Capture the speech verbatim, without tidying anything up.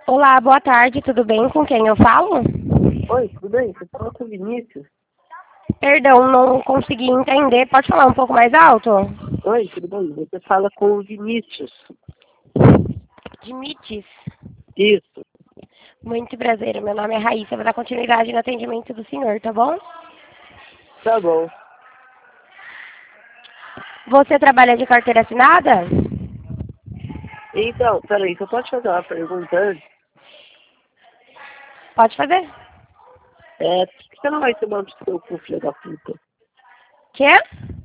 Olá, boa tarde, tudo bem? Com quem eu falo? Oi, tudo bem? Você fala com o Vinícius? Perdão, não consegui entender. Pode falar um pouco mais alto? Oi, tudo bem? Você fala com o Vinícius? Dimites. Isso, Muito prazer, meu nome é Raíssa. Vou dar continuidade no atendimento do senhor, tá bom? tá bom. Você trabalha de carteira assinada? Então, peraí, você pode fazer uma pergunta antes? Pode fazer. É, por que você não vai tomar no seu cu, filho da puta? Quê?